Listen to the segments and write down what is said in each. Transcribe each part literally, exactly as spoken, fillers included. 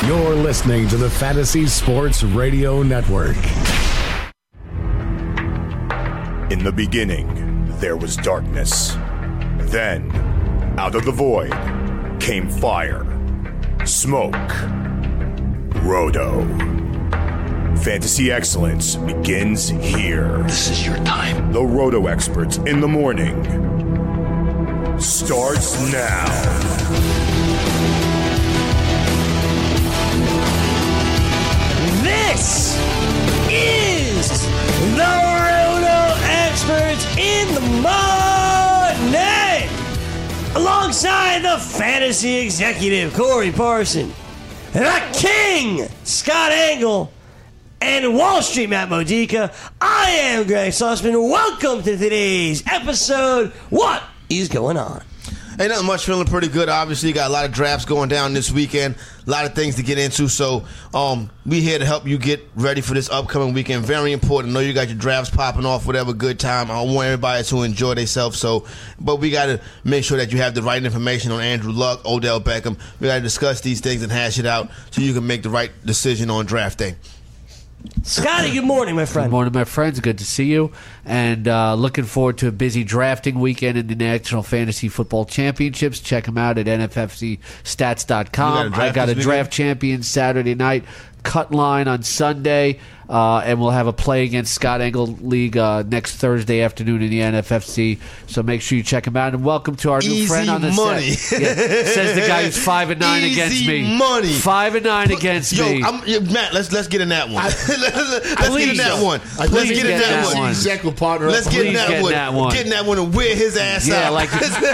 You're listening to the Fantasy Sports Radio Network. In the beginning, there was darkness. Then, out of the void, came fire, smoke, Roto. Fantasy excellence begins here. This is your time. The Roto experts in the morning starts now. This is the Roto experts in the morning, alongside the fantasy executive Corey Parson, the king Scott Engel, and Wall Street Matt Modica. I am Greg Sussman. Welcome to today's episode. What is going on? Ain't nothing much. Feeling pretty good. Obviously, got a lot of drafts going down this weekend. A lot of things to get into. So, um, we here to help you get ready for this upcoming weekend. Very important. I know you got your drafts popping off. Whatever, good time. I want everybody to enjoy themselves. So, but we got to make sure that you have the right information on Andrew Luck, Odell Beckham. We got to discuss these things and hash it out so you can make the right decision on draft day. Scotty, good morning, my friend. Good morning, my friends. Good to see you. And uh, looking forward to a busy drafting weekend in the National Fantasy Football Championships. Check them out at N F F C stats dot com. I got a draft champion Saturday night, cut line on Sunday, uh, and we'll have a play against Scott Engel League uh, next Thursday afternoon in the N F F C. So make sure you check him out. And welcome to our new Easy friend on the money. set. Yeah, says the guy who's five and nine Easy against me. money. Five and nine against Yo, me. I'm, yeah, Matt, let's let's get in that one. I, let's let's please get in that so. one. I Let's please get in get that, that one. one. Exactly, partner. Let's get in Please that, get one. that one. Get in that one and wear his ass Yeah, out. like,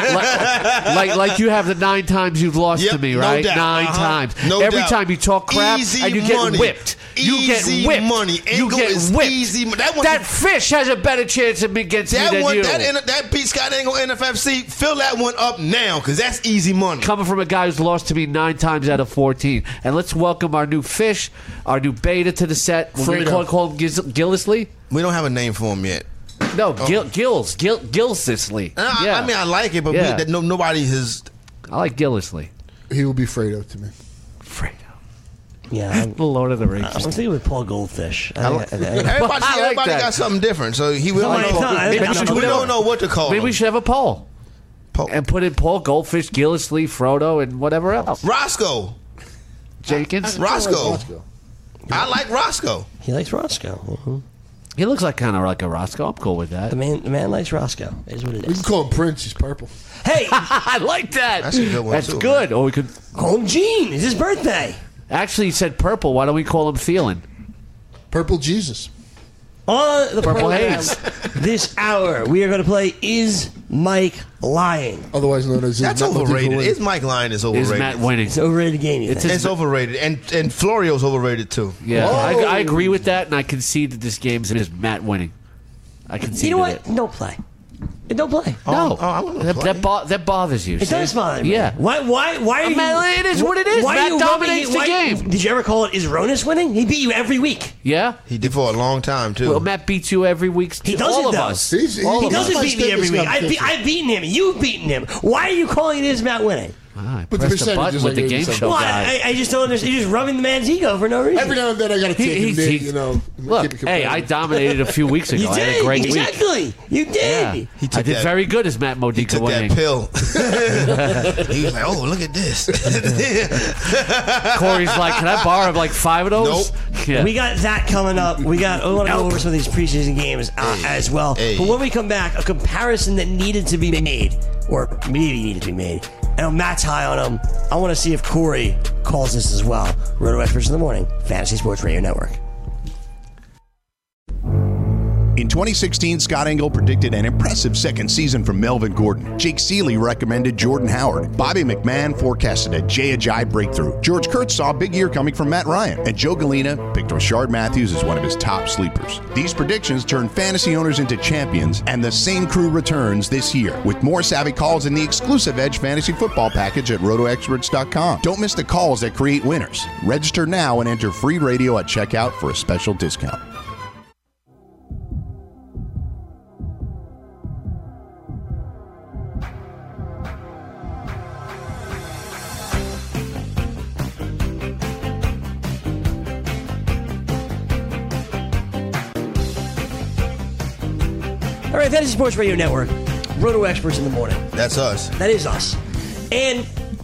like, like like you have the nine times you've lost Yep, to me, no right? doubt. Nine Uh-huh. times. No Every doubt. time you talk crap Easy and you get money. whipped. You Easy get whipped. money. You Engel get is whipped. easy mo- that one- that fish has a better chance of against That me than one, you. that that beat Scott Engel N F F C. Fill that one up now, because that's easy money. Coming from a guy who's lost to me nine times out of fourteen. And let's welcome our new fish, our new beta to the set. We're going to call, call him Giz- Gillisley? We don't have a name for him yet. No, Gil, Gills. Gil, Gillisley. And I, Yeah. I mean, I like it, but Yeah. we, that no, nobody has. I like Gillisley. He will be Fredo to me. Fredo. Yeah, I'm, The Lord of the Rings. I'm thinking with Paul Goldfish. I, I I, like- I, I, everybody I like everybody that. got something different, so he will. Somebody know. thought- I- Maybe I- we should we do don't that. know what to call Maybe him. we should have a poll. Po- And put in Paul, Goldfish, Gillisley, Frodo, and whatever else. Roscoe. Jenkins. Roscoe. Roscoe. I like Roscoe. he likes Roscoe. Mm-hmm. He looks like kind of like a Roscoe. I'm cool with that. The man, the man likes Roscoe. Is what it We can is. call him Prince. He's purple. Hey, I like that. That's a good one, That's too, good. Or we could call him Gene. It's his birthday. actually he said purple. Why don't we call him Thielen? Purple Jesus. On the Purple program Haze. this hour, we are going to play Is Mike Lying? Otherwise known as That's Matt Modica overrated. Win. Is Mike Lyon is Is overrated? Matt winning? It's an overrated game. You It's think? It's overrated, and and Florio's overrated too. Yeah, I, Whoa. I agree with that, and I concede that this game is Matt winning. I concede You know what? it. Don't play. Don't play. No, oh, I wanna that, play. that, bo- that bothers you. It see? does bother me. Yeah. Why? Why? Why are you? Man, it is what it is. Why are Matt you rubbing dominates it- the why- game. Did you ever call it Is Ronis winning? He beat you every week. Yeah? He did for a long time too. Well, Matt beats you every week. He all doesn't, of though. us. He's- he- All He of Well, us. doesn't my beat me every fitness week. I've, be, competition. I've beaten him. You've beaten him. Why are you calling it Is Matt winning? Ah, I But the pressed the percentage button is with like the game eighty-seven. show Well, guy. I, I just don't understand. You're just rubbing the man's ego for no reason. Every now and then I got to He- take he- him in, he- you know. Look, keep it hey, I competitive. dominated a few weeks ago. you I had a did. great week. Exactly. You did. Yeah. He I took did that- very good as Matt he Modica took winning. that pill. He was like, "Oh, look at this." Corey's like, can I borrow like five of those? Nope. Yeah. We got that coming up. We got. We want to go over some of these preseason games uh, Hey. as well. Hey. But when we come back, a comparison that needed to be made, or maybe needed to be made. I know Matt's high on him. I want to see if Corey calls this as well. Roto Experts in the Morning, Fantasy Sports Radio Network. In twenty sixteen, Scott Engel predicted an impressive second season from Melvin Gordon. Jake Seeley recommended Jordan Howard. Bobby McMahon forecasted a Jay Ajayi breakthrough. George Kurtz saw a big year coming from Matt Ryan. And Joe Galena picked Rashard Matthews as one of his top sleepers. These predictions turned fantasy owners into champions, and the same crew returns this year with more savvy calls in the exclusive Edge Fantasy Football package at roto experts dot com. Don't miss the calls that create winners. Register now and enter free radio at checkout for a special discount. right, Fantasy Sports Radio Network. Roto Experts in the morning. That's us. That is us. And,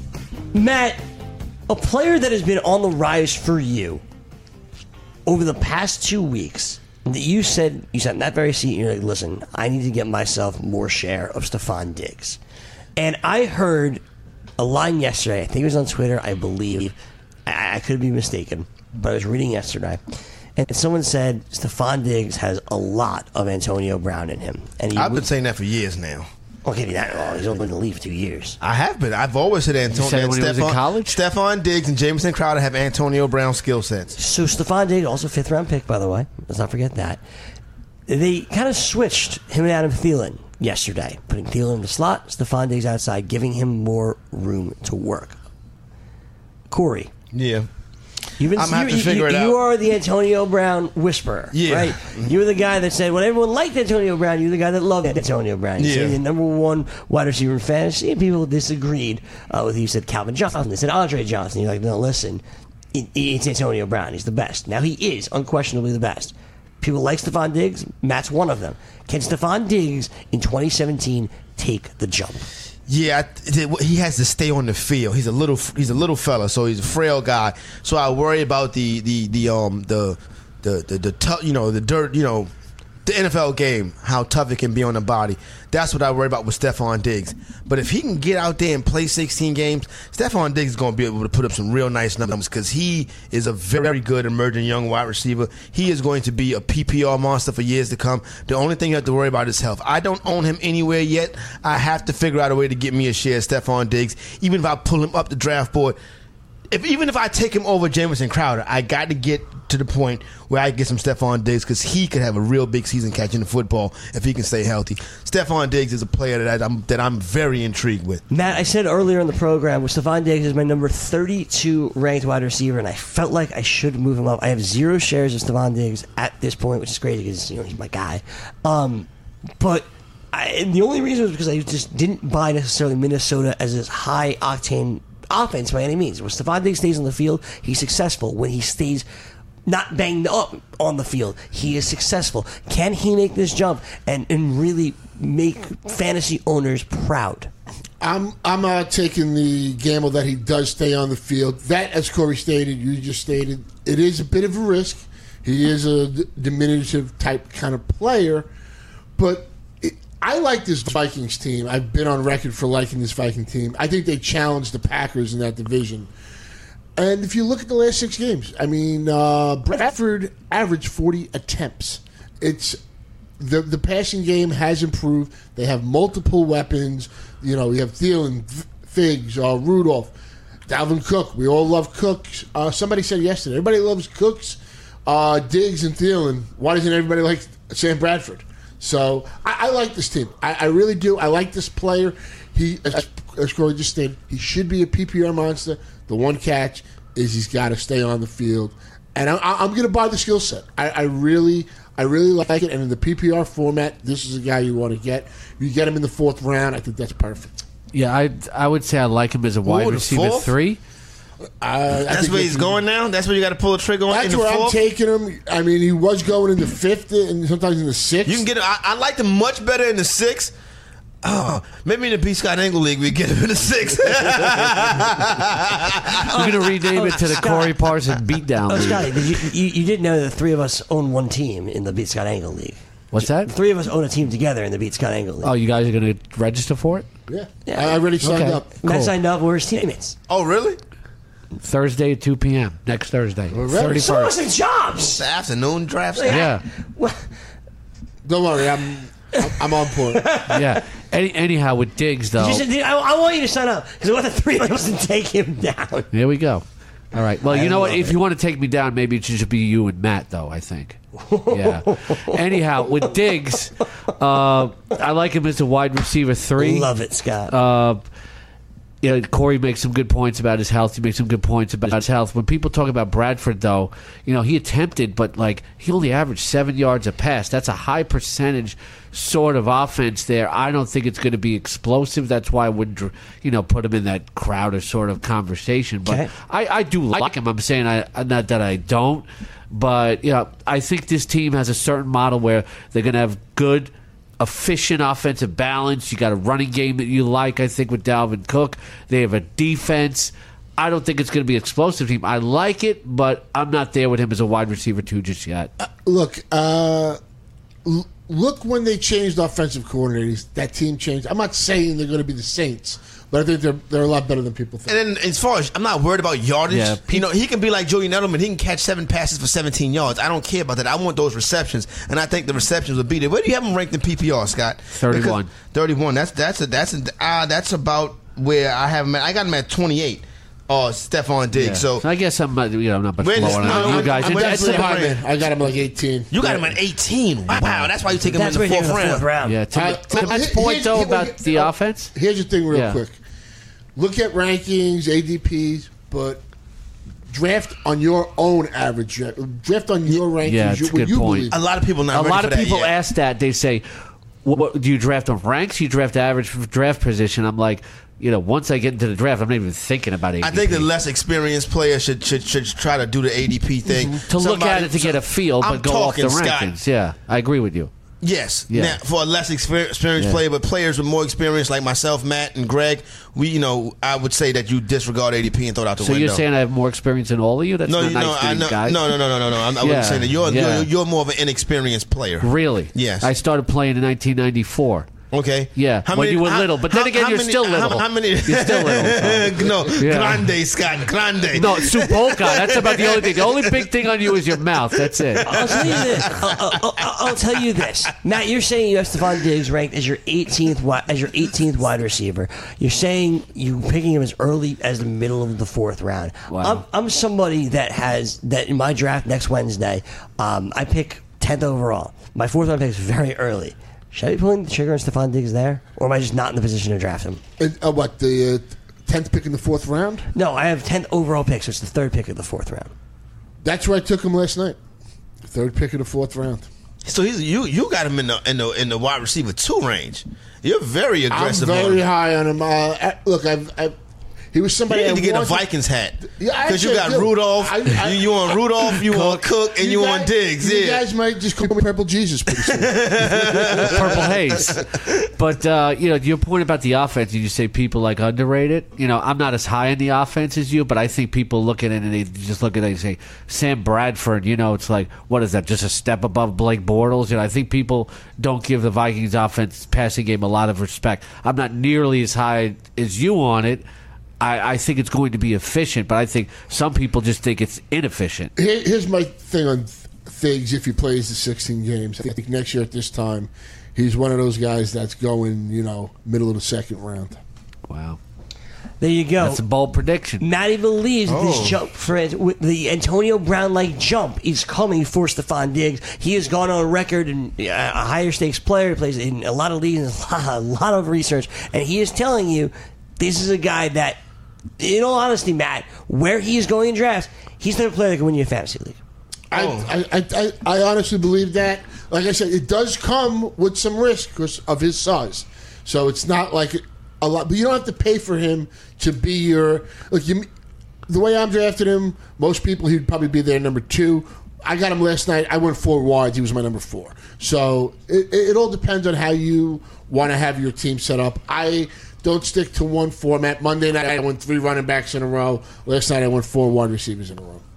Matt, a player that has been on the rise for you over the past two weeks, that you said, you sat in that very seat and you're like, listen, I need to get myself more share of Stephon Diggs. And I heard a line yesterday, I think it was on Twitter, I believe. I, I could be mistaken, but I was reading yesterday. And someone said Stephon Diggs has a lot of Antonio Brown in him. And he I've would, been saying that for years now. Okay, that long. He's only been in the league for two years. I have been. I've always said Antonio. said it when he was in Stephon- college? Stephon Diggs and Jamison Crowder have Antonio Brown skill sets. So Stephon Diggs, also fifth round pick, by the way. Let's not forget that. They kind of switched him and Adam Thielen yesterday, putting Thielen in the slot, Stephon Diggs outside, giving him more room to work. Corey. Yeah. You've been, I'm gonna have you, to figure you, it out. You are the Antonio Brown whisperer, Yeah. right? You were the guy that said when everyone liked Antonio Brown, you were the guy that loved Antonio Brown. You Yeah. said the number one wide receiver in fantasy, and people disagreed uh, with you. You said Calvin Johnson. They said Andre Johnson. You're like, no, listen, it, it's Antonio Brown. He's the best. Now he is unquestionably the best. People like Stephon Diggs. Matt's one of them. Can Stephon Diggs in twenty seventeen take the jump? Yeah, I- he has to stay on the field. He's a little, he's a little fella, so he's a frail guy. So I worry about the the the um the the the, the tough, you know, the dirt, you know, the N F L game, how tough it can be on the body. That's what I worry about with Stephon Diggs. But if he can get out there and play sixteen games, Stephon Diggs is going to be able to put up some real nice numbers because he is a very good emerging young wide receiver. He is going to be a P P R monster for years to come. The only thing you have to worry about is health. I don't own him anywhere yet. I have to figure out a way to get me a share of Stephon Diggs, even if I pull him up the draft board. If even if I take him over Jamison Crowder, I got to get to the point where I get some Stephon Diggs because he could have a real big season catching the football if he can stay healthy. Stephon Diggs is a player that I'm that I'm very intrigued with. Matt, I said earlier in the program, with Stephon Diggs is my number thirty-two ranked wide receiver, and I felt like I should move him up. I have zero shares of Stephon Diggs at this point, which is crazy because you know he's my guy. Um, but I, and the only reason was because I just didn't buy necessarily Minnesota as this high octane offense by any means. When Stephon Diggs stays on the field, he's successful. When he stays not banged up on the field, he is successful. Can he make this jump and, and really make fantasy owners proud? I'm I'm uh, taking the gamble that he does stay on the field. That, as Corey stated, you just stated, it is a bit of a risk. He is a d- diminutive type kind of player, but it, I like this Vikings team. I've been on record for liking this Viking team. I think they challenged the Packers in that division. And if you look at the last six games, I mean, uh, Bradford averaged forty attempts. It's the the passing game has improved. They have multiple weapons. You know, you have Thielen, Figs, uh, Rudolph, Dalvin Cook. We all love Cooks. Uh, somebody said yesterday, everybody loves Cooks, uh, Diggs, and Thielen. Why doesn't everybody like Sam Bradford? So I, I like this team. I, I really do. I like this player. He, as, as Corey just stated, he should be a P P R monster. The one catch is he's got to stay on the field, and I, I, I'm going to buy the skill set. I, I really, I really like it. And in the P P R format, this is a guy you want to get. If you get him in the fourth round, I think that's perfect. Yeah, I I would say I like him as a wide Ooh, the receiver fourth? three. Uh, That's where he's going now. That's where you got to pull the trigger on. That's in the where I'm fourth? taking him. I mean, he was going in the fifth and sometimes in the sixth. You can get him. I, I liked him much better in the sixth. Oh, maybe in the B. Scott Angle League we get him in the sixth. We're going to rename it to the Scott. Corey Parson Beatdown Oh, League. Scotty, did you, you, you did know that the three of us own one team in the Beat Scott Angle League. What's that? The three of us own a team together in the Beat Scott Angle League. Oh, you guys are going to register for it? Yeah, Yeah. I already signed Okay. up. Matt cool. signed up. We're his teammates. Oh, really? Thursday at two p.m. Next Thursday. ready. So much thirty-first. of jobs. The afternoon drafts. Yeah, Well, Don't worry, I'm I'm, I'm on point. yeah. Any, anyhow, with Diggs, though. you should- I, I want you to sign up because I want the three of us to take him down. There we go. All right. Well, I you know what? love If it. you want to take me down, maybe it should just be you and Matt, though, I think. Yeah. Anyhow, with Diggs, uh, I like him as a wide receiver three. Love it, Scott. Uh, you know, Corey makes some good points about his health. He makes some good points about his health. When people talk about Bradford, though, you know, he attempted, but like he only averaged seven yards a pass. That's a high percentage sort of offense there. I don't think it's going to be explosive. That's why I would, you know, put him in that Crowder sort of conversation. But Okay. I, I do like him. I'm saying I not that I don't, but you know, I think this team has a certain model where they're going to have good efficient offensive balance. You got a running game that you like, I think, with Dalvin Cook. They have a defense. I don't think it's going to be an explosive team. I like it, but I'm not there with him as a wide receiver two just yet. Uh, look, uh, l- look when they changed offensive coordinators, that team changed. I'm not saying they're going to be the Saints, but I think they're they're a lot better than people think. And then as far as I'm not worried about yardage, Yeah. you know, he can be like Julian Edelman. He can catch seven passes for seventeen yards. I don't care about that. I want those receptions, and I think the receptions will be there. Where do you have him ranked in P P R, Scott? thirty-one. Because thirty-one. That's that's a, that's a, uh, that's about where I have him. At. I got him at twenty-eight. Oh, Stephon Diggs. Yeah. So, So I guess I'm not, you know, I'm not much Where lower does- on no, you guys. I'm It- definitely that's That's about- high, man. I got him like eighteen. you got him at eighteen. Wow, that's why you take him That's in where the you're fourth in the round. fourth round. Yeah, to, Uh, to Matt's here- point, here's- though, here- about here- the uh, offense. Here's the thing, real Yeah. quick. Look at rankings, A D Ps, but draft on your own average. Draft on your rankings. Yeah, it's you, a good you point. believe. A lot of people not A ready lot for of that people yet. ask that. They say, what, what, do you draft on ranks? You draft average for draft position. I'm like, you know, once I get into the draft, I'm not even thinking about A D P. I think the less experienced player should should, should try to do the A D P thing. to look at it to get a feel, but I'm go off the talking, Scott. rankings. Yeah, I agree with you. Yes, Yeah. now, for a less exper- experienced Yeah. player, but players with more experience like myself, Matt, and Greg, we, you know, I would say that you disregard A D P and throw it out the So window. you're saying I have more experience than all of you? That's no, not you nice know, to I these know, guys. no, no, no, no, no, no. I'm, I Yeah, wouldn't say that. You're, yeah. you're you're more of an inexperienced player. Really? Yes. I started playing in nineteen ninety-four. Okay. Yeah, when you were little. But then again, you're many, still little. How, how many? You're still little, no, Yeah. grande, Scott, grande. No, Supolka. That's about the only thing. The only big thing on you is your mouth. That's it. I'll tell you this. I'll, I'll, I'll tell you this, Matt. You're saying you have Stephon Diggs ranked as your eighteenth wi- as your eighteenth wide receiver. You're saying you picking him as early as the middle of the fourth round. Wow. I'm, I'm somebody that has that in my draft next Wednesday. Um, I pick tenth overall. My fourth round pick is very early. Should I be pulling the trigger on Stephon Diggs there, or am I just not in the position to draft him? And, uh, what, the uh, tenth pick in the fourth round? No, I have tenth overall pick, so it's the third pick of the fourth round. That's where I took him last night. Third pick of the fourth round. So he's you. You got him in the in the in the wide receiver two range. You're very I'm aggressive. very on him. high on him. Uh, uh, look, I've, I've, he was somebody You need I to get a wanted- Vikings hat. Yeah, Because you actually, got I do. Rudolph, I- I- you, you on Rudolph, you on Cook, and you, guys, on Diggs. You Yeah. guys might just call me Purple Jesus pretty soon. Purple haze. But, uh, you know, your point about the offense, you say people like underrate it. You know, I'm not as high in the offense as you, but I think people look at it and they just look at it and say, Sam Bradford, you know, it's like, what is that, just a step above Blake Bortles? You know, I think people don't give the Vikings offense passing game a lot of respect. I'm not nearly as high as you on it. I, I think it's going to be efficient, but I think some people just think it's inefficient. Here, here's my thing on Figs if he plays the sixteen games. I think next year at this time, he's one of those guys that's going, you know, middle of the second round. Wow. There you go. That's a bold prediction. Matty believes that Oh. this jump for with the Antonio Brown like jump is coming for Stephon Diggs. He has gone on record and uh, a higher stakes player. He plays in a lot of leagues, a lot, a lot of research, and he is telling you this is a guy that, in all honesty, Matt, where he is going in drafts, he's not a player that can win you a fantasy league. I, I, I, I, I honestly believe that. Like I said, it does come with some risk because of his size. So it's not like a lot, but you don't have to pay for him to be your. Look, you, the way I'm drafting him, most people he'd probably be there number two. I got him last night. I went four wides. He was my number four. So it, it, it all depends on how you want to have your team set up. I don't stick to one format. Monday night I went three running backs in a row. Last night I went four wide receivers in a row.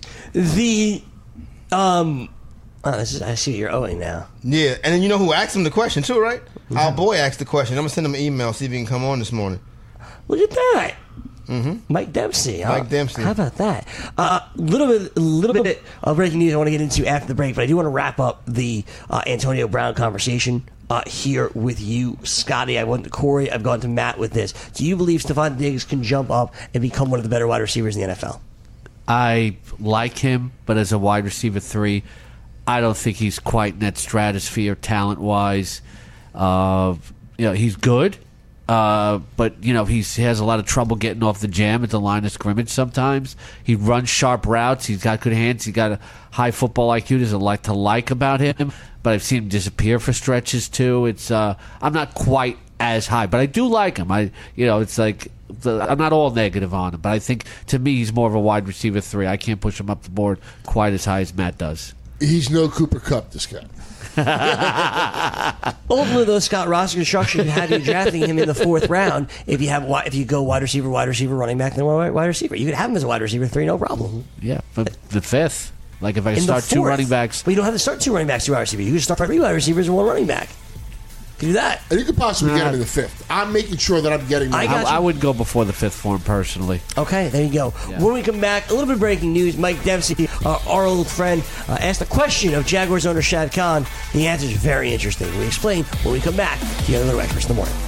The um, oh, this is I see what you're owing now. Yeah, and then you know who asked him the question too, right? Our boy asked the question. I'm gonna send him an email, see if he can come on this morning. Look at that. Mm-hmm. Mike Dempsey. Mike huh? Dempsey. How about that? A uh, little bit, a little bit of breaking news I want to get into after the break, but I do want to wrap up the uh, Antonio Brown conversation uh, here with you, Scotty. I went to Corey. I've gone to Matt with this. Do you believe Stephon Diggs can jump up and become one of the better wide receivers in the N F L? I like him, but as a wide receiver three, I don't think he's quite in that stratosphere talent-wise. Uh, you know, he's good, uh, but you know he's, he has a lot of trouble getting off the jam at the line of scrimmage. Sometimes he runs sharp routes. He's got good hands. He's got a high football I Q. There's a lot to like about him, but I've seen him disappear for stretches too. It's uh, I'm not quite as high, but I do like him. I you know it's like. The, I'm not all negative on him, but I think to me he's more of a wide receiver three. I can't push him up the board quite as high as Matt does. He's no Cooper Kupp, this guy. Ultimately, though, Scott, roster construction had you drafting him in the fourth round. If you have if you go wide receiver, wide receiver, running back, then wide receiver, you could have him as a wide receiver three, no problem. Yeah, but the fifth, like if I in start two running backs, but you don't have to start two running backs, two wide receivers. You can start three wide receivers and one running back. You do that, and you could possibly nah. get him in the fifth. I'm making sure that I'm getting. I, I, I would go before the fifth for him personally. Okay, there you go. Yeah. When we come back, a little bit of breaking news. Mike Dempsey, uh, our old friend, uh, asked a question of Jaguars owner Shad Khan. The answer is very interesting. We explain when we come back to the other experts in the morning.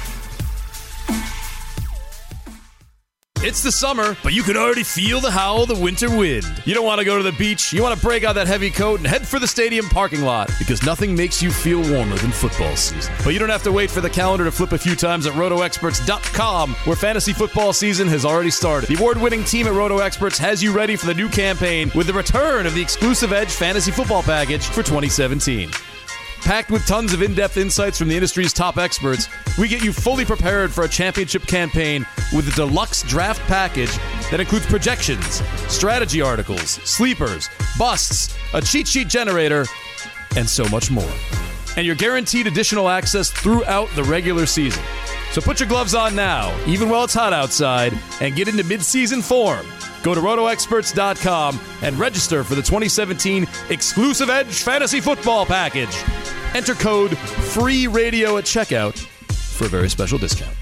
It's the summer, but you can already feel the howl of the winter wind. You don't want to go to the beach. You want to break out that heavy coat and head for the stadium parking lot because nothing makes you feel warmer than football season. But you don't have to wait for the calendar to flip a few times at roto experts dot com, where fantasy football season has already started. The award-winning team at RotoExperts has you ready for the new campaign with the return of the exclusive Edge Fantasy Football Package for twenty seventeen. Packed with tons of in-depth insights from the industry's top experts, we get you fully prepared for a championship campaign with a deluxe draft package that includes projections, strategy articles, sleepers, busts, a cheat sheet generator, and so much more. And you're guaranteed additional access throughout the regular season. So put your gloves on now, even while it's hot outside, and get into mid-season form. Go to roto experts dot com and register for the twenty seventeen exclusive Edge Fantasy Football Package. Enter code FREERADIO at checkout for a very special discount.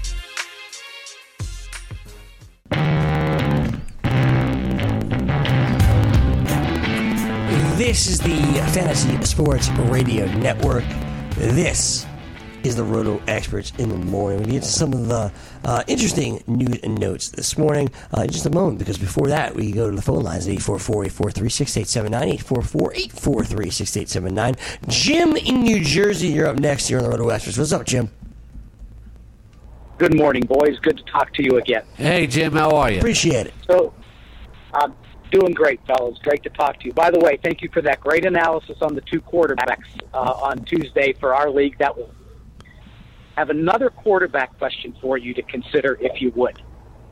This is the Fantasy Sports Radio Network. This is the Roto Experts in the Morning. We get to some of the uh, interesting news and notes this morning uh, in just a moment, because before that, we go to the phone lines at eight four four, eight four three, six eight seven nine, eight four four, eight four three, six eight seven nine. Jim in New Jersey, you're up next here on the Roto Experts. What's up, Jim? Good morning, boys. Good to talk to you again. Hey, Jim, how are you? Appreciate it. So, I'm doing great, fellas. Great to talk to you. By the way, thank you for that great analysis on the two quarterbacks uh, on Tuesday for our league. That was I have another quarterback question for you to consider, if you would.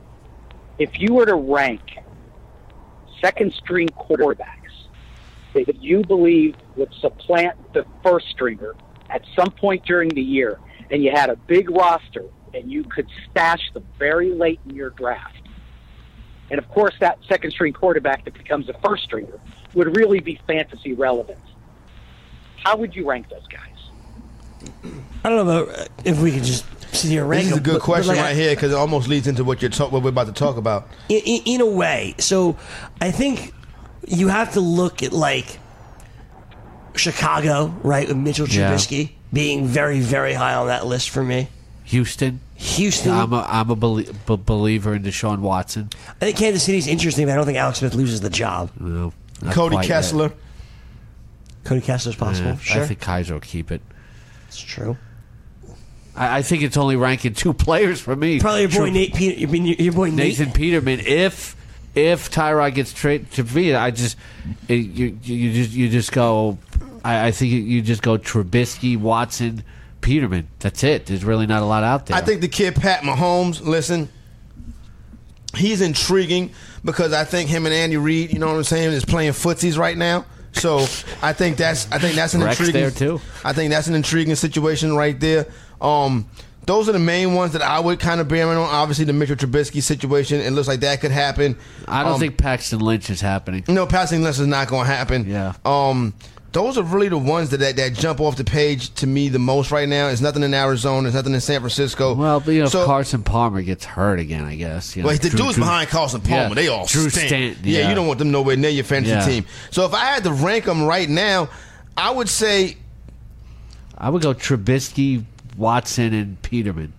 If you were to rank second-string quarterbacks that you believe would supplant the first stringer at some point during the year, and you had a big roster, and you could stash them very late in your draft, and of course that second-string quarterback that becomes a first-stringer would really be fantasy relevant, how would you rank those guys? I don't know about if we could just sit here and rank This is a them, good but- question but like right I- here because it almost leads into what you're talk- what we're about to talk about. In, in, in a way. So I think you have to look at, like, Chicago, right, with Mitchell Yeah. Trubisky being very, very high on that list for me. Houston. Houston. I'm a, I'm a belie- b- believer in Deshaun Watson. I think Kansas City's interesting, but I don't think Alex Smith loses the job. No, not Cody quite yet. Kessler. Cody Kessler's possible, Eh, sure. I think Kaiser will keep it. It's true. I, I think it's only ranking two players for me. Probably your boy True. Nate Peter, your, your boy Nate. Nathan Peterman. If if Tyrod gets traded to Vita, I just it, you you just you just go. I, I think you just go Trubisky, Watson, Peterman. That's it. There's really not a lot out there. I think the kid Pat Mahomes, listen, he's intriguing because I think him and Andy Reid, you know what I'm saying, is playing footsies right now. So I think that's I think that's an Rex intriguing. there, too. I think that's an intriguing situation right there. Um, those are the main ones that I would kind of bear in on. Obviously, the Mitchell Trubisky situation. It looks like that could happen. I don't Um, think Paxton Lynch is happening. No, passing list is not going to happen. Yeah. Um, those are really the ones that, that that jump off the page to me the most right now. There's nothing in Arizona. There's nothing in San Francisco. Well, but, you know, So- if Carson Palmer gets hurt again, I guess. You know, Well, the Drew- dudes Drew- behind Carson Palmer, Yeah, they all Drew stink. Stanton, yeah. yeah. you don't want them nowhere near your fantasy Yeah. team. So if I had to rank them right now, I would say I would go Trubisky, Watson, and Peterman.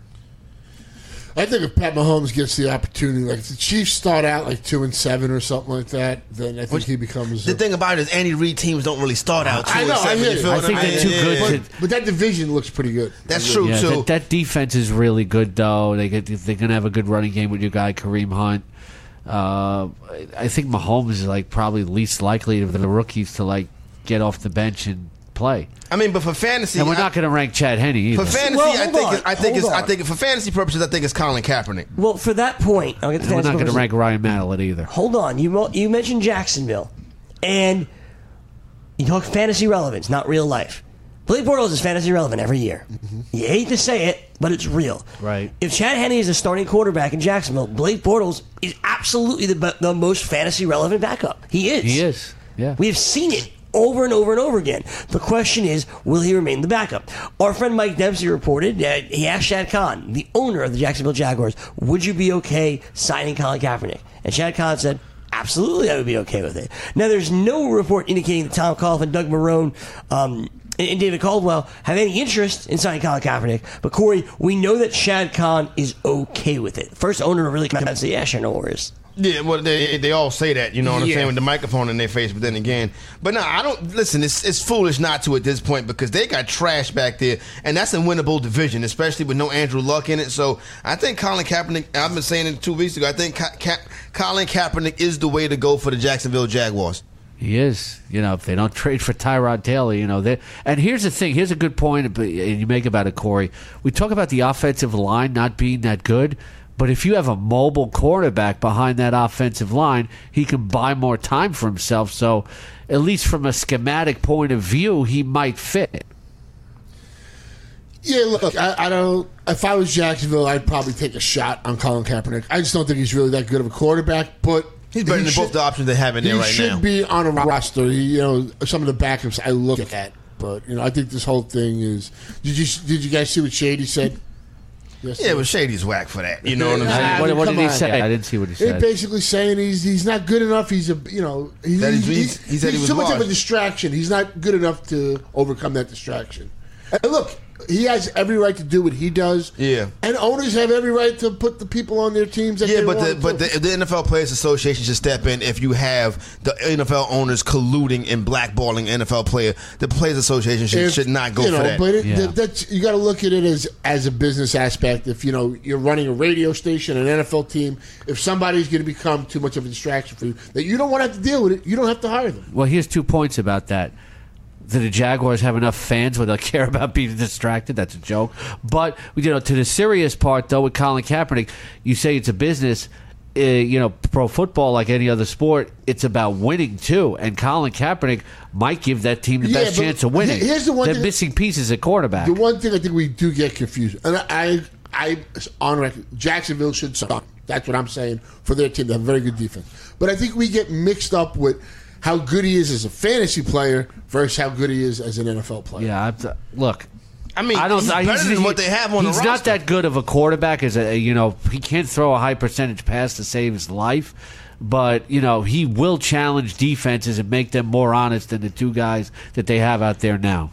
I think if Pat Mahomes gets the opportunity, like if the Chiefs start out like two and seven or something like that, then I think he becomes. the a- thing about it is Andy Reid teams don't really start out. Two I know, and seven, I hear you you. feel I what think I'm they're saying? too good Yeah. to- but that division looks pretty good. That's true Yeah, too. that, that defense is really good, though. They get, they're going to have a good running game with your guy Kareem Hunt. Uh, I think Mahomes is like probably least likely of the rookies to like get off the bench and play. I mean, but for fantasy, And we're I- not going to rank Chad Henne either. for fantasy, Well, I hold think on, it's, I think hold it's I on. think for fantasy purposes, I think it's Colin Kaepernick. Well, for that point, I'll get to And we're fantasy not going to purposes. rank Ryan Mallett either. Hold on. You mo- you mentioned Jacksonville, and You talk fantasy relevance, not real life. Blake Bortles is fantasy relevant every year. Mm-hmm. You hate to say it, but it's real. Right. If Chad Henne is a starting quarterback in Jacksonville, Blake Bortles is absolutely the, the most fantasy relevant backup. He is. He is. Yeah. We have seen it over and over and over again. The question is, will he remain the backup? Our friend Mike Dempsey reported that he asked Shad Khan, the owner of the Jacksonville Jaguars, would you be okay signing Colin Kaepernick? And Shad Khan said, absolutely, I would be okay with it. Now, there's no report indicating that Tom Coughlin, Doug Marrone, um, and David Caldwell have any interest in signing Colin Kaepernick. But, Corey, we know that Shad Khan is okay with it. First owner to really come out and say, yeah, sure, no worries. Yeah, well, they they all say that, you know what I'm Yeah. saying, with the microphone in their face. But then again, but no, I don't listen. It's it's foolish not to at this point because they got trash back there, and that's a winnable division, especially with no Andrew Luck in it. So I think Colin Kaepernick. I've been saying it two weeks ago. I think Ka- Ka- Colin Kaepernick is the way to go for the Jacksonville Jaguars. He is. You know, if they don't trade for Tyrod Taylor, you know, they. And here's the thing. Here's a good point, and you make about it, Corey. We talk about the offensive line not being that good. But if you have a mobile quarterback behind that offensive line, he can buy more time for himself. So, at least from a schematic point of view, he might fit. Yeah, look, I, I don't. If I was Jacksonville, I'd probably take a shot on Colin Kaepernick. I just don't think he's really that good of a quarterback. But he's better he than should, both the options they have in there he right should now. be on a roster. He, you know, some of the backups I look at, but you know, I think this whole thing is. Did you did you guys see what Shady said? Yes, Yeah, but Shady's whack for that. You know what I'm Nah, saying? What, what did come he on. say? I didn't see what he They're said. basically saying he's he's not good enough. He's a you know he's, That he's- he's, he's- he said he was too much of a washed. distraction. He's not good enough to overcome that distraction. And look, he has every right to do what he does. Yeah. And owners have every right to put the people on their teams that Yeah, they but want the to. but the, the N F L Players Association should step in if you have the N F L owners colluding and blackballing N F L player. The Players Association should, If, should not go you know, for that. But it, Yeah. that, that's you got to look at it as as a business aspect. If you know you're running a radio station, an N F L team, if somebody's going to become too much of a distraction for you, that you don't want to have to deal with it, you don't have to hire them. Well, here's two points about that. Do the Jaguars have enough fans where they'll care about being distracted? That's a joke. But, you know, to the serious part, though, with Colin Kaepernick, you say it's a business. Uh, you know, pro football, like any other sport, it's about winning, too. And Colin Kaepernick might give that team the Yeah, best but chance of winning. here's the one They're thing- missing pieces at quarterback. The one thing I think we do get confused, and I, I, on record, Jacksonville should suck. That's what I'm saying for their team. They have a very good defense. But I think we get mixed up with how good he is as a fantasy player versus how good he is as an N F L player. Yeah, I've, look. I mean, I don't. he's I- better he's, than what they have on the He's roster. not that good of a quarterback. As a you know, he can't throw a high percentage pass to save his life. But you know, he will challenge defenses and make them more honest than the two guys that they have out there now.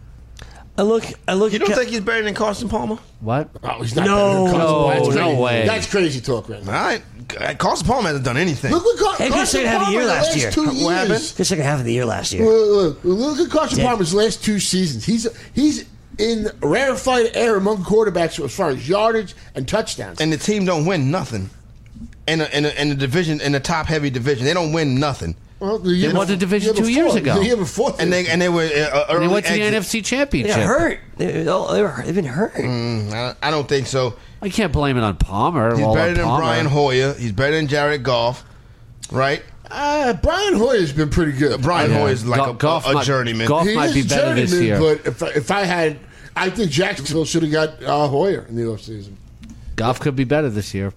I look, I look. You don't at, think he's better than Carson Palmer? What? Oh, he's not No, better than Carson no, Palmer. That's no crazy. way. That's crazy talk right All now. right. Carson Palmer hasn't done anything. Look what Car- Hey, good Carson second half of the Palmer year the last last year. two What years. happened? Good second half of the year last year. Look, look, look at Carson Yeah. Palmer's last two seasons. He's he's in rarefied air among quarterbacks as far as yardage and touchdowns. And the team don't win nothing. In a, in a, in the division, in the top heavy division, they don't win nothing. Well, the year They won the before- division year two years before- ago. The year before, And they and they were uh, And early they went to the exit. N F C They Championship. got hurt. They, oh, they were, they've been hurt. Mm, I, I don't think so. I can't blame it on Palmer. He's all better on than Palmer. Brian Hoyer. He's better than Jared Goff, right? Uh, Brian Hoyer's been pretty good. Brian Yeah. Hoyer's like Go- a, Goff a, a might- journeyman. Goff He might is be a better this journeyman, year. But if I, if I had, I think Jacksonville should have got uh, Hoyer in the offseason. Goff could be better this year.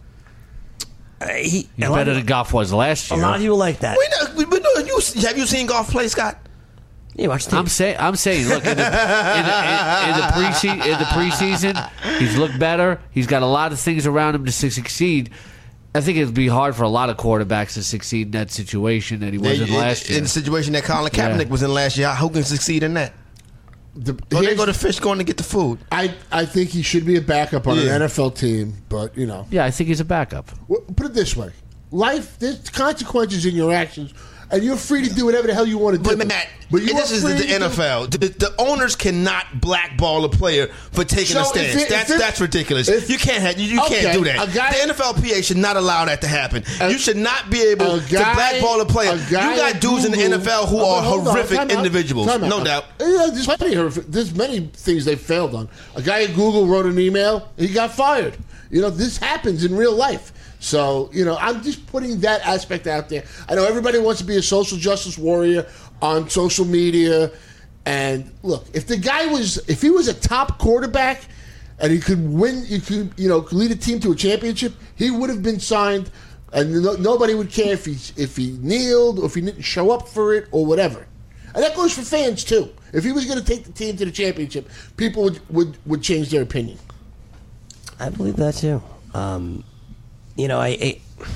Uh, he, He's a lot better of- than Goff was last A year. lot of people like that. We know, we, we know, you, have you seen Goff play, Scott? Yeah, watch the I'm saying, I'm saying, look in the, in the, in, in the preseason, in the preseason, he's looked better. He's got a lot of things around him to su- succeed. I think it'd be hard for a lot of quarterbacks to succeed in that situation that he was in in, last year. in the situation that Colin Kaepernick Yeah. was in last year, who can succeed in that? The, Oh, they here's- go to fish going to get the food. I, I think he should be a backup on an Yeah. N F L team, but, you know. Yeah, I think he's a backup. Well, put it this way. Life, there's consequences in your actions, and you're free to do whatever the hell you want to do. But Matt, But you this are is the, free the to N F L. The, the owners cannot blackball a player for taking So a if stance. it- if that's it- that's ridiculous. if- you can't have, you, you Okay, can't do that. a guy- the N F L P A should not allow that to happen. A- you should not be able a to guy- blackball a player. a you guy got at dudes in the Google- N F L who Oh, are hold on, horrific time out, individuals. time out. No doubt. Yeah, there's plenty horrific. There's many things they failed on. A guy at Google wrote an email. He got fired. You know, this happens in real life. So, you know, I'm just putting that aspect out there. I know everybody wants to be a social justice warrior on social media. And look, if the guy was, if he was a top quarterback and he could win, you could, you know, lead a team to a championship, he would have been signed, and no, nobody would care if he if he kneeled or if he didn't show up for it or whatever. And that goes for fans too. If he was going to take the team to the championship, people would, would, would change their opinion. I believe that too. Um, you know, I, I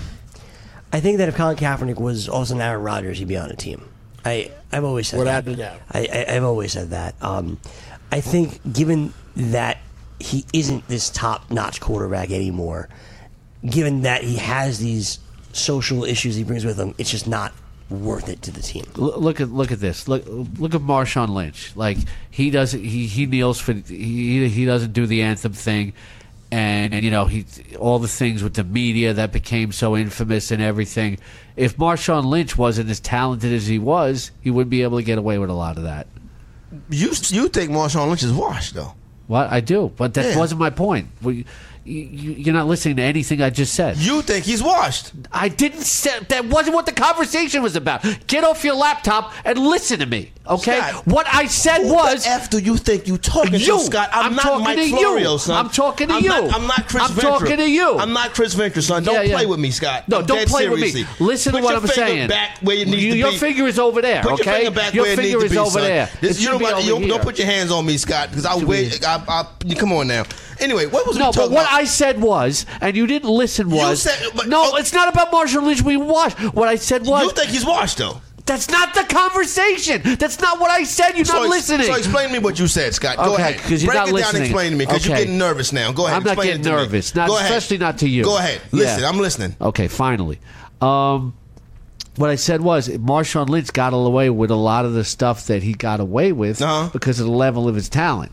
I think that if Colin Kaepernick was also Aaron Rodgers, he'd be on a team. I I've always said Without that. a doubt. I, I I've always said that. Um, I think given that he isn't this top-notch quarterback anymore, given that he has these social issues he brings with him, it's just not worth it to the team. L- Look at look at this. Look look at Marshawn Lynch. Like he doesn't he, he kneels for he he doesn't do the anthem thing, and, and you know he all the things with the media that became so infamous and everything. If Marshawn Lynch wasn't as talented as he was, he wouldn't be able to get away with a lot of that. You you think Marshawn Lynch is washed though? What I do, but that Yeah. wasn't my point. We, you, you're not listening to anything I just said. You think he's washed? I didn't say that. Wasn't what the conversation was about. Get off your laptop and listen to me, okay? Scott, what I said Who was. the F do you think you talking You. to, Scott? I'm, I'm not talking Mike to you. Florio, son. I'm talking to I'm you. Not, I'm not Chris I'm Ventura. talking to you. I'm not Chris Ventura, son. Don't Yeah, yeah. play with me, Scott. No, I'm don't dead play seriously. with me. Listen Put to what your I'm finger saying. back where it needs You- to your be. finger is over there, Put okay? your finger back Your where it finger needs is to be, over son. there. This, It you should don't, be want- over you don't, here. don't put your hands on me, Scott, because I'll Should wait. be- I, I, you come on now. Anyway, what was we No, talking but what about? I said was, and you didn't listen, was said- but- no. oh. It's not about Marshall Lynch being washed. What I said was, You think he's washed though? that's not the conversation. That's not what I said. You're So not ex- listening. So explain to me what you said, Scott. Go Okay, ahead. 'cause you're Break not it down listening. and explain to me, because you're Okay. getting nervous now. Go ahead. I'm not explain getting it to me. nervous, not Go ahead. especially not to you. Go ahead. Listen, Yeah. I'm listening. Okay, finally. Um, what I said was Marshawn Lynch got away with a lot of the stuff that he got away with Uh-huh. because of the level of his talent.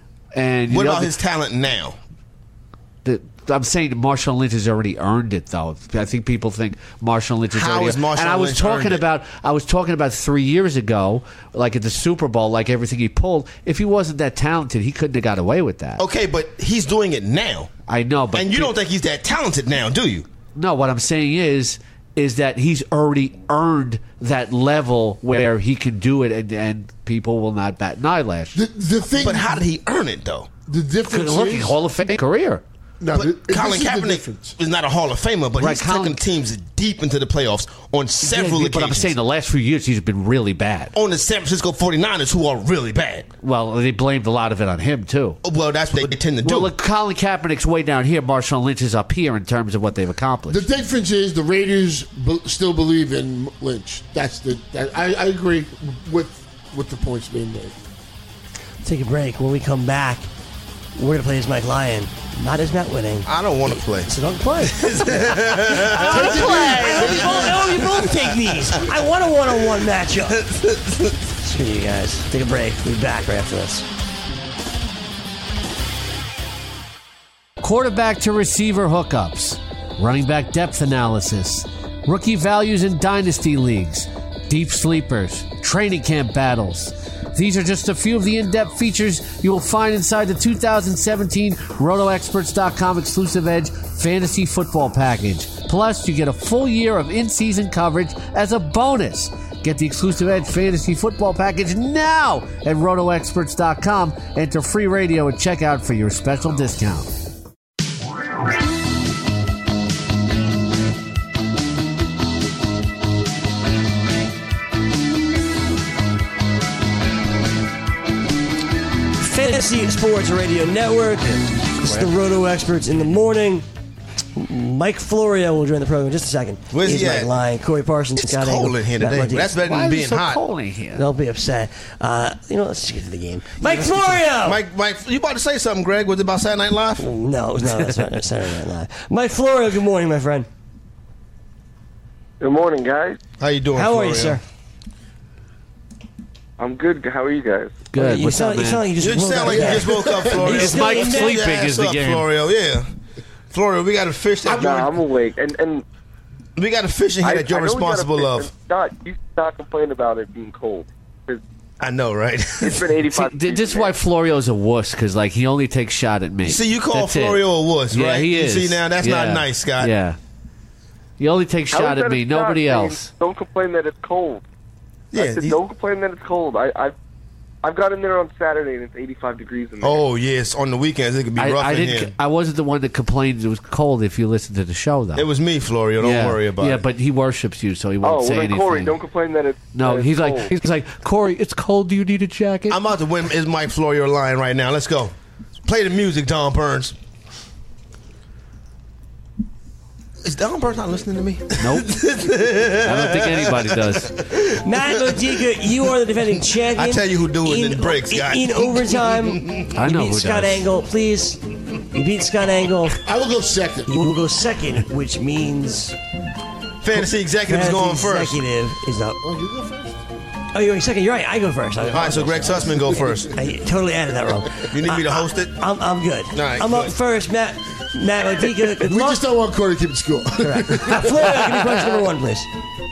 And What you know, about the- his talent now? the, I'm saying that Marshawn Lynch has already earned it, though. I think people think Marshawn Lynch has How already. has Marshawn and I was Lynch talking earned it? about. I was talking about three years ago, like at the Super Bowl, like everything he pulled. If he wasn't that talented, he couldn't have got away with that. Okay, but he's doing it now. I know, but And you pe- don't think he's that talented now, do you? No, what I'm saying is, is that he's already earned that level where he can do it, and, and people will not bat an eyelash. The, the thing, But how did he earn it, though? the difference Look, is, Hall of Fame career. no, But th- Colin this is the Kaepernick difference. is not a Hall of Famer, but Right, he's Colin- taken teams deep into the playoffs on several Yeah, occasions. but I'm saying the last few years he's been really bad. on the San Francisco forty-niners, who are really bad. Well, they blamed a lot of it on him too. Well, that's what they tend to do. Well, look, Colin Kaepernick's way down here. Marshawn Lynch is up here in terms of what they've accomplished. The difference is the Raiders be- still believe in Lynch. That's the. That, I, I agree with with the points being made. Take a break. When we come back, we're going to play as Mike Lyon, not as Matt Winning. I don't want to play. So don't play. I want to play. Oh, you both take these. I want a one-on-one matchup. Screw you guys. Take a break. We'll be back right after this. Quarterback to receiver hookups, running back depth analysis, rookie values in dynasty leagues, deep sleepers, training camp battles. These are just a few of the in-depth features you will find inside the two thousand seventeen Roto Experts dot com exclusive Edge Fantasy Football Package. Plus, you get a full year of in-season coverage as a bonus. Get the exclusive Edge Fantasy Football Package now at Roto Experts dot com. Enter free radio at checkout for your special discount. Fantasy Sports Radio Network. It's the Roto Experts in the morning. Mike Florio will join the program in just a second. Where's He's he Mike at? Lyon, Corey Parsons, It's Scott cold Engel, in here Matt today. Martinez. That's better Why than is it being so hot. cold in here? Don't be upset. Uh, you know, let's just get to the game. Mike Florio! Mike, Mike, you about to say something, Greg? Was it about Saturday Night Live? No, no, that's not Saturday Night Live. Mike Florio, good morning, my friend. Good morning, guys. How you doing, How are you, Florio? sir? I'm good. How are you guys? Good. You What's sound, up, you man? sound like you just You woke sound up. like you Yeah. just woke up, Florio. It's Mike Get your sleeping Your is ass the up, game. Florio, yeah. Florio, we got a fish that No, you're, I'm awake. And and we got a fish in here I, that you're I know we gotta responsible fix- of. and Scott, you not complain about it being cold. 'Cause I know, right? It's been eighty-five. See, th- this is why Florio's a wuss, because like he only takes shot at me. See, you call That's it. Florio a wuss, Yeah, right? he You is. see, now that's Yeah. not nice, Scott. Yeah. You only take How shot is at that me, a shot, nobody man? else. Don't complain that it's cold. Yeah, I said, you- don't complain that it's cold. I, I've, I've got in there on Saturday and it's eighty-five degrees in there. Oh yes, on the weekends it could be I, rough I in didn't. here. I wasn't the one that complained it was cold. If you listen to the show, though, It was me, Florio. Don't yeah. worry about yeah, it. but he worships you, so he won't Oh, well say then, anything. Corey, don't complain that it's no, that it's he's like cold. he's like Corey. It's cold. Do you need a jacket? I'm about to win. Is Mike Florio lying right now? Let's go. Play the music, Don Burns. Is Don Burns not listening to me? Nope. I don't think anybody does. Matt Modica, you are the defending champion. I tell you who do it in the breaks, in, guys. in overtime. I know you beat who Scott does. Angle, please. You beat Scott Angle. I will go second. You will go second, which means Fantasy executive's Fantasy going first. Executive is up. Oh, you go first. Oh, you're going second. You're right. I go first. I, All right, so Greg Sussman go first. I totally added that wrong. You need me to host it? I'm, I'm good. All right, I'm up good. first, Matt. Matt Modica. We just don't want Corey to keep it score. Correct. Uh, Florida, give me question number one, please.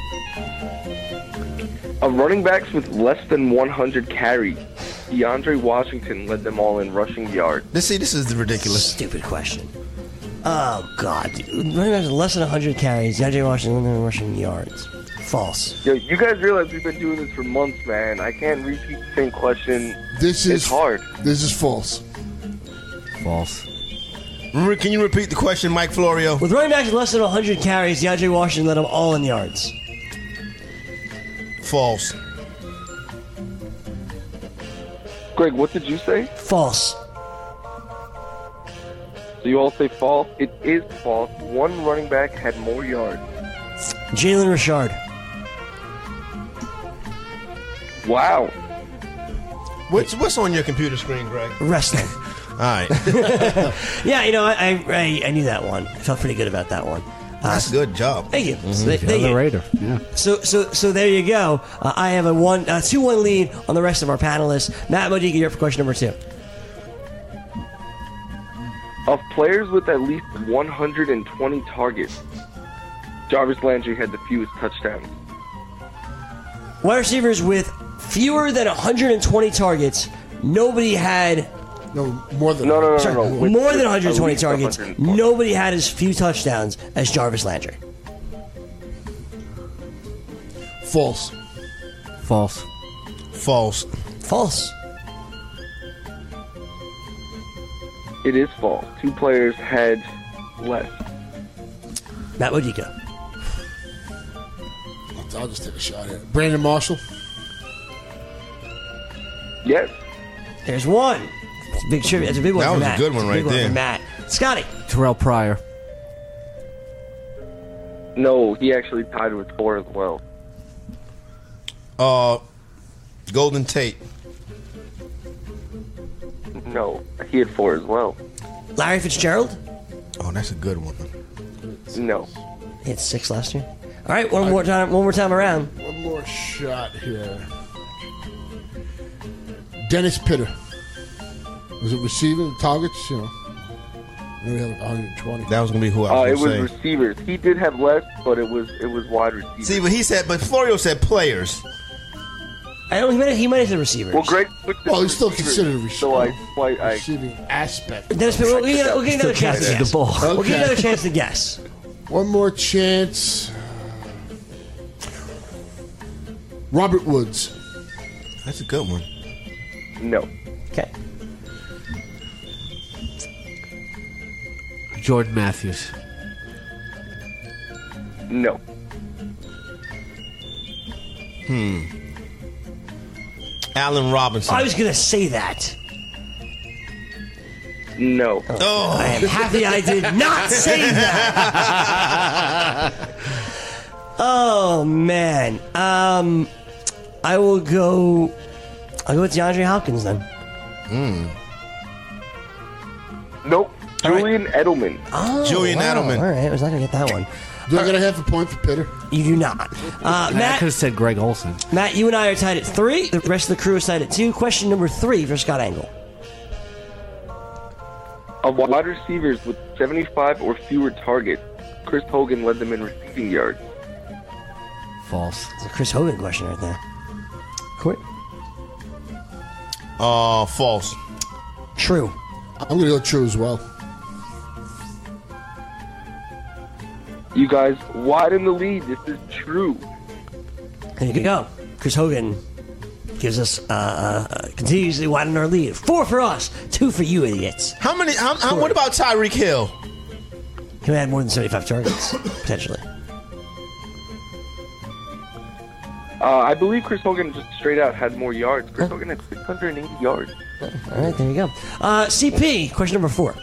Of running backs with less than one hundred carries, DeAndre Washington led them all in rushing yards. This see, this is ridiculous. Stupid question. Oh, God. Running backs with less than one hundred carries. DeAndre Washington in rushing yards. False. Yo, you guys realize we've been doing this for months, man. I can't repeat the same question. This It's is hard. This is false. False. Re- Can you repeat the question, Mike Florio? With running backs with less than one hundred carries, DeAndre Washington led them all in yards. False. Greg, what did you say? False. So you all say false? It is false. One running back had more yards. Jalen Richard. Wow. What's what's on your computer screen, Greg? Wrestling. All right, Yeah, you know, I, I I knew that one. I felt pretty good about that one. Uh, that's a good job. Thank you. Mm-hmm. So, th- thank the you. Raider. Yeah. So, so, so there you go. Uh, I have a one, uh, two, one lead on the rest of our panelists. Matt Modica, you're up for question number two. Of players with at least one hundred twenty targets, Jarvis Landry had the fewest touchdowns. Wide receivers with fewer than one hundred twenty targets. Nobody had No, more than No, no, no, sorry, no. no. With- more with than one hundred twenty at least targets. one hundred twenty. Nobody had as few touchdowns as Jarvis Landry. false. False. False. False. It is false. Two players had less. Matt Modica. I'll, I'll just take a shot here. Brandon Marshall. Yes. There's one. It's a big tribute. It's a big one That for was a Matt. good one It's right big there. for Matt. Scotty. Terrell Pryor. No, he actually tied with four as well. Uh, Golden Tate. No, he had four as well. Larry Fitzgerald. Oh, that's a good one. No. He had six last year. All right, one more time. One more time around. One more shot here. Dennis Pitter. Was it receiving targets? You know, maybe had like one hundred twenty. That was gonna be who I Uh, was it was gonna say. receivers. He did have less, but it was it was wide receivers. See, but he said, but Florio said players. I don't. He might. Have, he might have said receivers. well, Greg. switched it Well, to he's still receivers, considered a receiver. So I, why I Receiving aspect. Dennis Pitt, we'll, get, we'll get another chance to catches guess. the ball. We'll Okay. get another chance to guess. One more chance. Robert Woods. That's a good one. no. Okay. Jordan Matthews. No. Allen Robinson. I was gonna say that. No. oh, I am happy I did not say that. Oh man. Um, I will go. I'll go with DeAndre Hopkins then. Nope. All right. Julian Edelman. Oh, Julian wow. Edelman. All right, I was not gonna get that one. Do I get a half a point for Pitter? You do not. Uh, I could Matt, have said Greg Olson. Matt, you and I are tied at three. The rest of the crew is tied at two. Question number three for Scott Angle. Of wide receivers with seventy-five or fewer targets, Chris Hogan led them in receiving yards. False. It's a Chris Hogan question right there. Quit. uh, false. True. I'm going to go true as well. You You guys widen the lead. This is true. There you go. Chris Hogan gives us uh, uh, continuously widen our lead. Four for us, two for you idiots. How many? How, how, what about Tyreek Hill? He had more than seventy-five targets potentially. Uh, I believe Chris Hogan just straight out had more yards. Chris Hogan had six hundred eighty yards. All right, there you go. Uh, C P, question number four.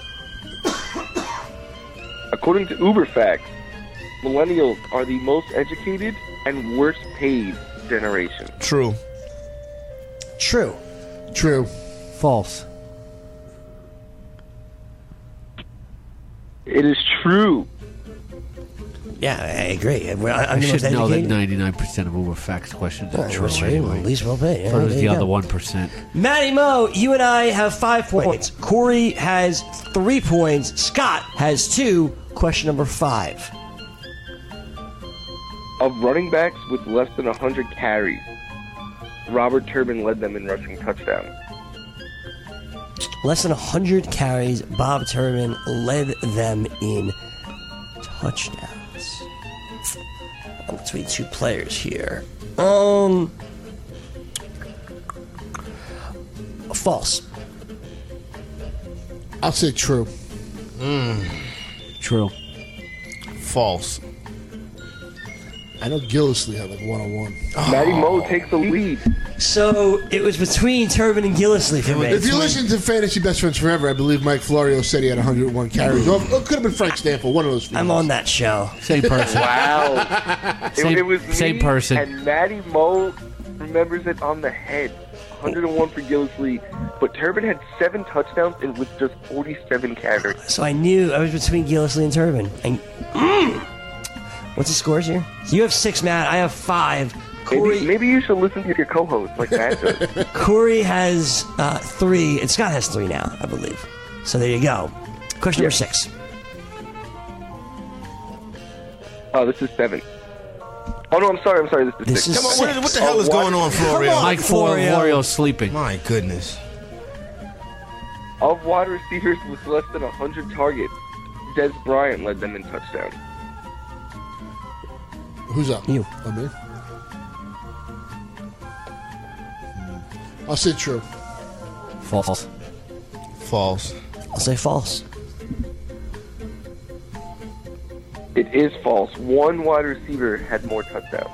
According to UberFacts, millennials are the most educated and worst paid generation. True. True. True. False. It is true. Yeah, I agree. I, I, I'm I should know that educated. ninety-nine percent of Uber Facts questions are Oh, true. that's right. Anyway. Well, at least well paid. Yeah, So does there the you other go. one percent. Matty Mo, you and I have five points. Corey has three points. Scott has two. Question number five. Of running backs with less than one hundred carries, Robert Turbin led them in rushing touchdowns. Less than one hundred carries. Bob Turbin led them in touchdowns. I'm between two players here. Um, false. I'll say true. Mm. True. False. I know Gillisley had like one on one. Matty Mo takes the lead. So it was between Turbin and Gillisley for me. If you listen to Fantasy Best Friends Forever, I believe Mike Florio said he had one hundred one carries. Or it could have been Frank Stanford, one of those. I'm on that show. Same person. Wow. Same- it, it was same me, person. And Matty Mo remembers it on the head. one hundred one for Gillisley, but Turbin had seven touchdowns and with just forty-seven carries. So I knew I was between Gillisley and Turbin. And mm, what's the scores here? You have six, Matt. I have five. Corey, Maybe, maybe you should listen to your co-host like Matt does. Corey has uh, three, and Scott has three now, I believe. So there you go. Question number six. Oh, this is seven. Oh no, I'm sorry. I'm sorry. This is This six. is Come on, what, is, what the hell Oh, is what? going on, Florio? Come on. Mike Florio. Florio's sleeping. My goodness. Of wide receivers with less than one hundred targets, Des Bryant led them in touchdowns. Who's up? You. Oh, me? I'll say true. False. False. I'll say false. It is false. One wide receiver had more touchdowns.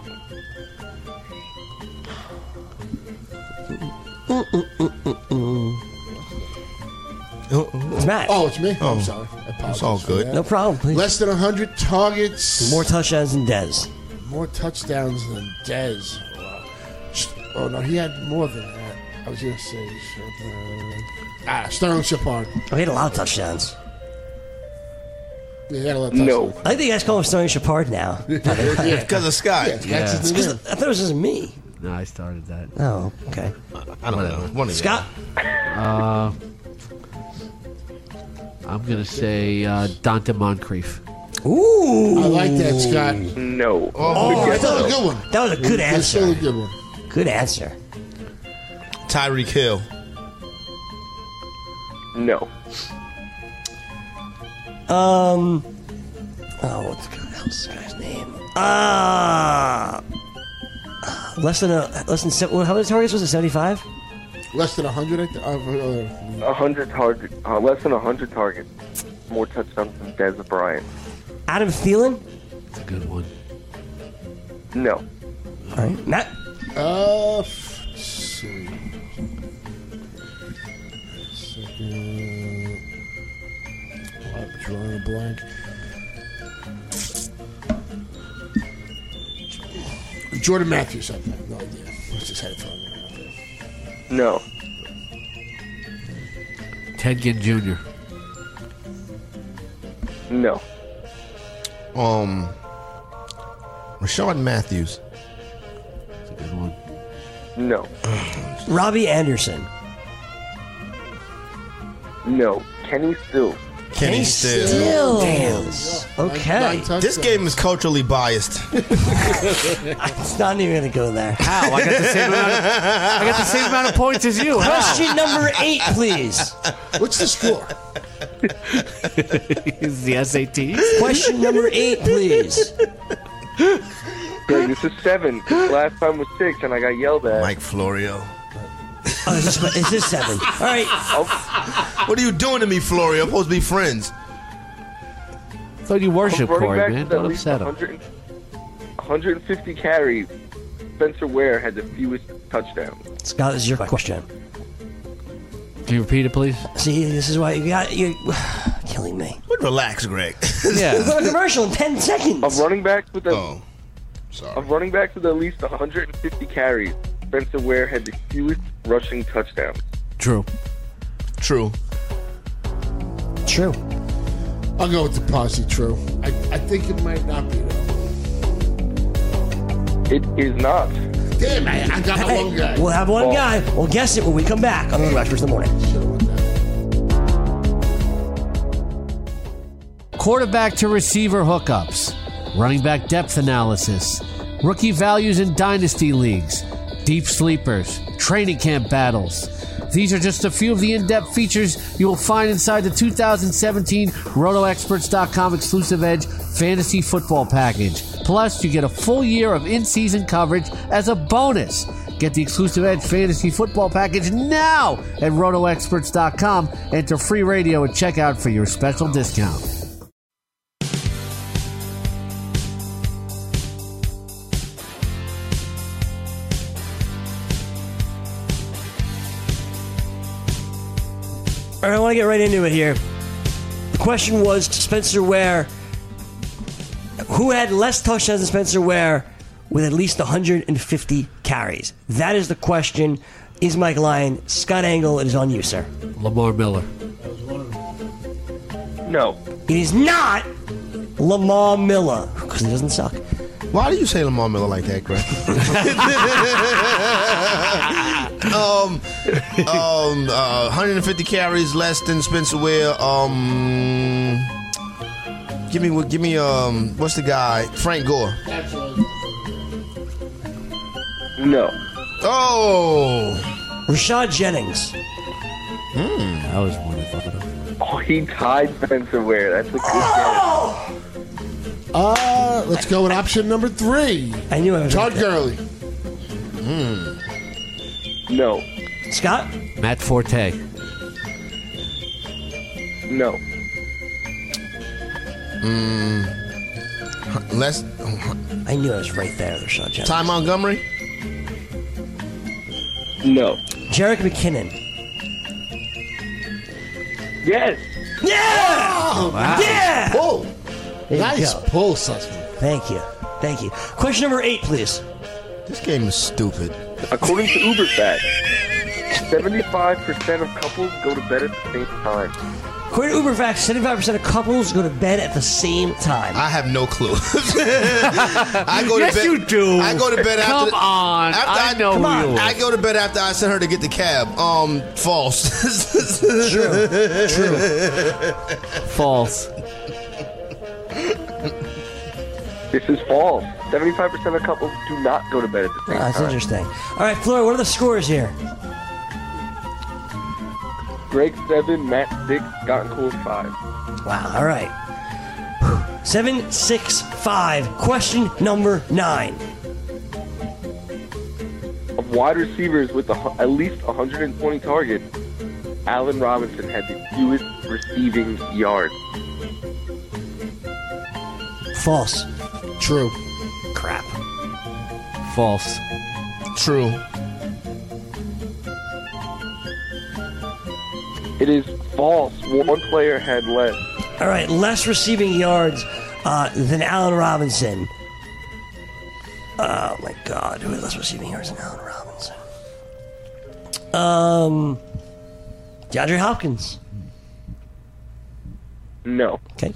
It's Matt. Oh, it's me? Oh, Oh. I'm sorry. I apologize It's all for good. that. No problem, please. Less than one hundred targets. More touchdowns than Dez. More touchdowns than Dez. Wow. Oh, no, he had more than that. I was going to say. Uh, ah, Sterling Shepard. Oh, he had a lot of touchdowns. Yeah, he had a lot of No. touchdowns. I think you guys call him Sterling Shepard now. Yeah, because of Scott. Yeah, that's his Because name. I thought it was just me. No, I started that. Oh, okay. I don't know. One of Scott? Uh, I'm going to say uh, Dante Moncrief. Ooh. I like that, Scott. No. Oh, That's still a good one. that was a good That's still a answer. good one. Good answer. Tyreek Hill. No. Um. Oh, what's the hell's this guy's name? Ah. Uh, less than a less than seven. How many targets was it? Seventy-five. Less than one hundred, I think. Uh, uh, A hundred target, uh, less than a hundred targets, more touchdowns than Des Bryant. Adam Thielen. That's a good one. No. All right, Matt. uh, f- let's see. Second. Oh, I'm drawing a blank. Jordan Matthews, I have no idea. What's his head from? No. Ted Ginn Junior No. Um, Rashawn Matthews. That's a good one. No. Robbie Anderson. No. Kenny Stills. Kenny Stills. Stills. Okay. This game is culturally biased. It's not even going to go there. How? I got the same amount of, I got the same amount of points as you. How? Question number eight, please. What's the score? Is the S A T? Question number eight, please. Greg, this is seven. 'Cause last time was six, and I got yelled at. Mike Florio. Oh, is this, is this seven? All right. What are you doing to me, Florio? I'm supposed to be friends. I thought you worship Running Corey, back man. with at Don't least upset him. one hundred, one hundred fifty carries. Spencer Ware had the fewest touchdowns. Scott, this is your question. Can you repeat it, please? See, this is why you got you're killing me. Relax, Greg. Yeah. We're going to commercial in ten seconds. Of running backs with a, Oh, sorry. of running backs with at least one hundred fifty carries, Spencer Ware had the fewest rushing touchdowns. True. True. True. I'll go with the posse. True. I, I think it might not be though. It is not. Damn, I, I got Hey, one guy. we'll have one Oh. guy. We'll guess it when we come back on the Experts in the Morning. Quarterback to receiver hookups, running back depth analysis, rookie values in dynasty leagues, deep sleepers, training camp battles. These are just a few of the in-depth features you will find inside the two thousand seventeen Roto Experts dot com exclusive Edge Fantasy Football Package. Plus, you get a full year of in-season coverage as a bonus. Get the exclusive Edge Fantasy Football Package now at Roto Experts dot com. Enter free radio at checkout for your special discount. All right, I want to get right into it here. The question was Spencer Ware. Who had less touchdowns than Spencer Ware with at least one hundred fifty carries? That is the question. Is Mike lying? Scott Engel, it is on you, sir. Lamar Miller. No. It is not Lamar Miller, because he doesn't suck. Why do you say Lamar Miller like that, Greg? um, um, uh, one hundred fifty carries less than Spencer Ware. Um, give me, give me, um, what's the guy? Frank Gore. No. Oh, Rashad Jennings. Hmm, that was one I thought of. Oh, he tied Spencer Ware. That's a good guess. Uh, let's go with option number three. I knew I was Todd right there. Gurley. Hmm. No. Scott? Matt Forte. No. Mm, less. I knew I was right there, Rashad Jennings. Ty Montgomery. No. Jerick McKinnon. Yes. Yeah! Oh, Wow. Yeah! Pull. There you Nice go. pull, Sussman. Thank you. Thank you. Question number eight, please. This game is stupid. According to UberFact, seventy-five percent of couples go to bed at the same time. According to UberFacts, seventy-five percent of couples go to bed at the same time. I have no clue. I go Yes, to bed. you do. I go to bed after. Come the- on. after I know come who on. you are. I go to bed after I sent her to get the cab. Um, false. True. True. False. This is false. seventy-five percent of couples do not go to bed at the same Oh, that's time. interesting. All right, Flora, what are the scores here? Greg seven, Matt six, Scott and Cole five. Wow, all right. Seven, six, five. Question number nine. Of wide receivers with a, hu- at least one hundred twenty targets, Allen Robinson had the fewest receiving yards. False. True. Crap. False. True. It is false. One player had less. All right, less receiving yards uh, than Allen Robinson. Oh, my God. Who had less receiving yards than Allen Robinson? Um, DeAndre Hopkins. No. Okay.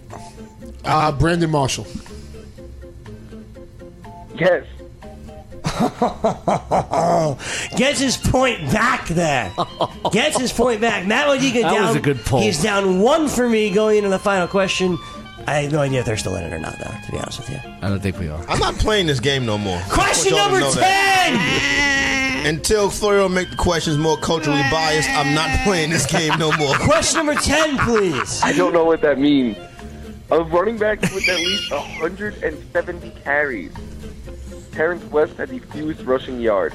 Uh, Brandon Marshall. Yes. Gets his point back there. Gets his point back. Matt Modica That down. was a good pull. He's down one for me going into the final question. I have no idea if they're still in it or not, though, to be honest with you. I don't think we are. I'm not playing this game no more. Question I want y'all number to know that. ten! Until Florio make the questions more culturally biased, I'm not playing this game no more. Question number ten, please. I don't know what that means. A running back with at least one hundred seventy carries. Terrence West had the fewest rushing yards.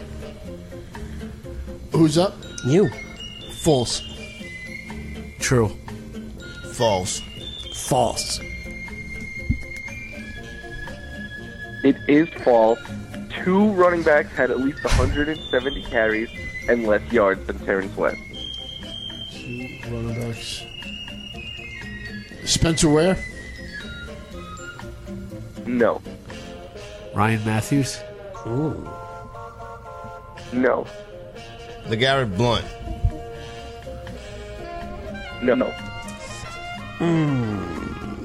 Who's up? You. False. True. False. False. It is false. Two running backs had at least one hundred seventy carries and less yards than Terrence West. Two running backs. Spencer Ware? No. Ryan Matthews? Ooh. No. LeGarrette Blount. No. No. Mm.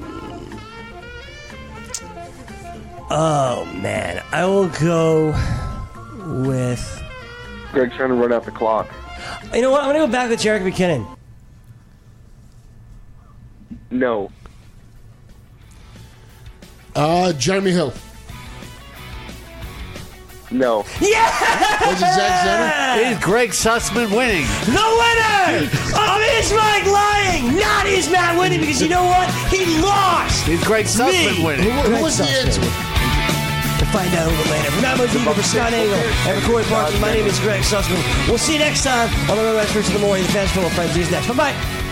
Oh, man. I will go with... Greg's trying to run out the clock. You know what? I'm going to go back with Jerick McKinnon. No. Uh, Jeremy Hill. No. Yeah! Was it Zach Zenner? Is Greg Sussman winning? The winner of Is Mike Lying, not Is Matt winning, because you know what? He lost. Is Greg Sussman Me. winning? Who, who was the answer? We'll find out a little later. For Matt Modica, for Scott Engel, and for Corey Parkman, my name is Greg Sussman. We'll see you next time on the Road Experts of the Morning. The Fans Full of Frenzy is next. Bye-bye.